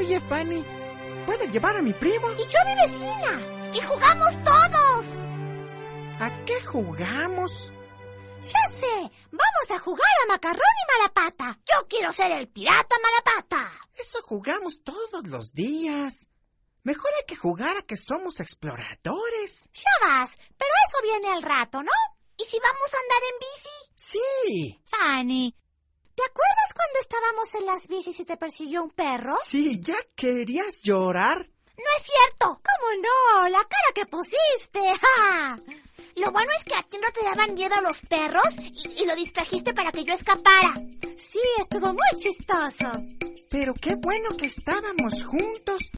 Oye, Fanny, ¿puedes llevar a mi primo? Y yo a mi vecina. Y jugamos todos. ¿A qué jugamos? Ya sé, vamos a jugar a Macarrón y Malapata. Yo quiero ser el pirata Malapata. Eso jugamos todos los días. Mejor hay que jugar a que somos exploradores. Ya vas, pero eso viene al rato, ¿no? ¿Y si vamos a andar en bici? Sí. Fanny, ¿te acuerdas cuando estábamos en las bicis y te persiguió un perro? Sí, ¿ya querías llorar? No es cierto. ¿Cómo no? La cara que pusiste. ¡Ja! Lo bueno es que a ti no te daban miedo los perros y lo distrajiste para que yo escapara. Sí, estuvo muy chistoso. Pero qué bueno que estábamos juntos.